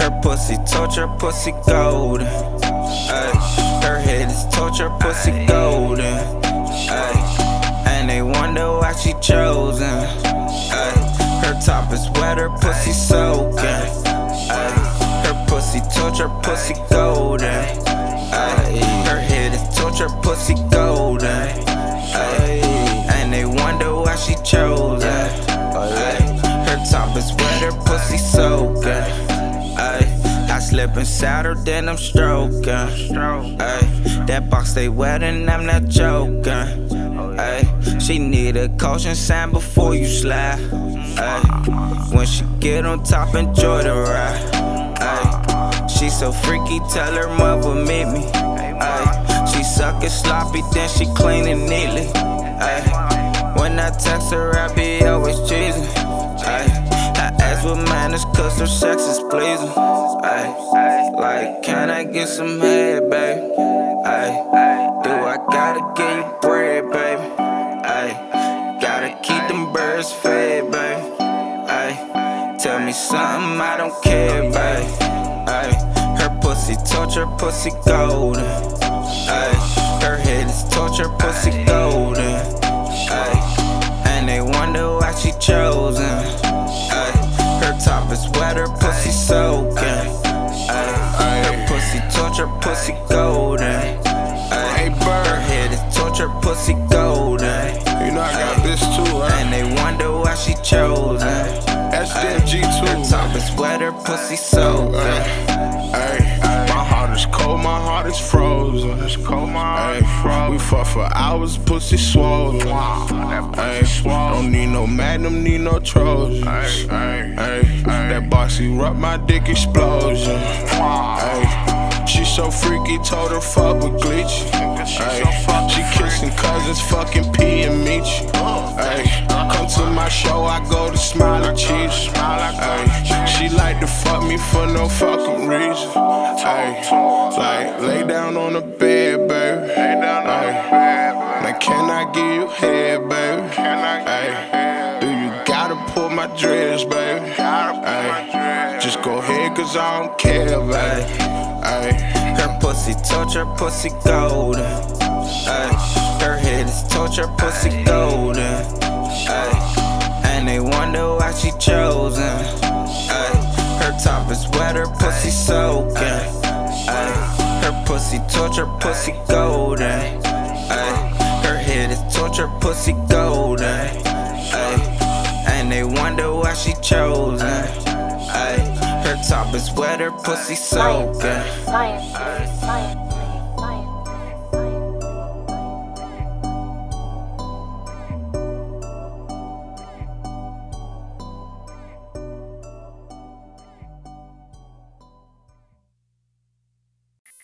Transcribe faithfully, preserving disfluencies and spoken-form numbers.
Her pussy torture, pussy golden. Ay, her head is torture, pussy golden. Ay, and they wonder why she chosen. Ay, her top is wet, her pussy soaking. Ay, her pussy torture, pussy golden. Ay, her head is torture, pussy golden. Ay, and they wonder why she chosen. Ay, her top is wet, her pussy soaking. Ay, I slip inside her, then I'm stroking. Ay, that box stay wet and I'm not joking. Ay, she need a caution sign before you slide. Ay, when she get on top, enjoy the ride. Ay, she so freaky, tell her mother meet me. Ay, she suck it sloppy, then she clean it neatly. Ay, when I text her, I be always cheesing. Ay, I ask what manners, cause her sex is pleasing. Ay, like, can I get some head, babe? Ay, do I gotta give you bread, baby? Ay, gotta keep them birds fed, babe. Ay, tell me something, I don't care, babe. Ay, her pussy torture, pussy golden. Ay, her head is torture, pussy golden. Ay, and they wonder why she chosen. Ay, her top is wet, her pussy soaking. Ay, her pussy torture, pussy golden. Ay, her head is torture, pussy golden. You know I got this too, huh? And they wonder why she chosen. S D M G too. Her top is wet, her pussy soaking. Ay, my heart is cold, my heart is frozen. It's cold, my heart is frozen. We fuck for hours, pussy swollen. Ay, don't need no Magnum, need no Trojan. Ay, ay, that box erupt, my dick explosion. Ay, she so freaky, told her fuck with Glitch. Ay, she kissing cousins, fucking P and Meech. Ay, come to my show, I go to Smiley Cheese. Ay, she like to fuck me for no fucking reason. Ay, like lay down on the bed, baby. Ay, now can I give you head, baby? Ay, do you gotta pull my dreads, baby? Ay, just go ahead, cause I don't care, baby. Ay, her pussy torture, pussy golden. Ay, her head is torture, pussy golden. Ay, and they wonder why she chosen. Ay, her top is wet, her pussy soaking. Ay, her pussy torture, pussy golden. Ay, her head is torture, pussy golden. Ay, and they wonder why she chosen. Ay, her top is wet, her pussy soaking. Science, science, science.